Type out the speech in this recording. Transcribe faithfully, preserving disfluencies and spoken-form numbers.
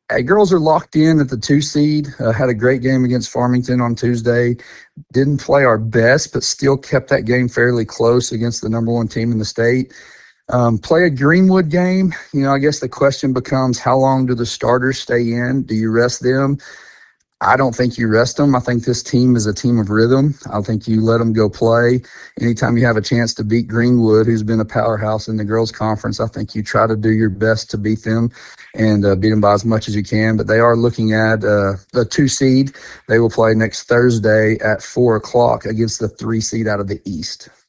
Hey, girls are locked in at the two seed. Uh, had a great game against Farmington on Tuesday. Didn't play our best, but still kept that game fairly close against the number one team in the state. Um, play a Greenwood game. You know, I guess the question becomes, how long do the starters stay in? Do you rest them? I don't think you rest them. I think this team is a team of rhythm. I think you let them go play. Anytime you have a chance to beat Greenwood, who's been a powerhouse in the girls' conference, I think you try to do your best to beat them and uh, beat them by as much as you can. But they are looking at uh, a two seed. They will play next Thursday at four o'clock against the three seed out of the East.